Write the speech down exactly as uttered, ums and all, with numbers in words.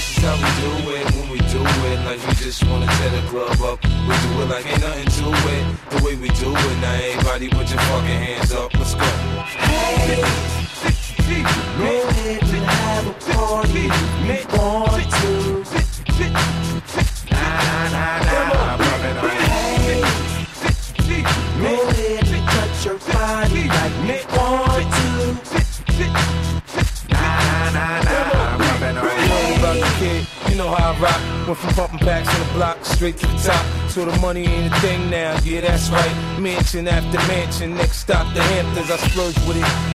this is how we do it. When we do it, like we just wanna tear the club up. We do it like ain't nothing to it. The way we do it, now everybody put your fucking hands up. Let's go. Hey, go ahead and have a party if you want to. Nah, nah, nah, nah. Hey, go ahead and touch your body like you want to. Nah, nah, nah. About the kid, you know how I rock. Went from bumping packs on the block straight to the top. So the money ain't a thing now, yeah that's right. Mansion after mansion, next stop the Hamptons. I splurge with it,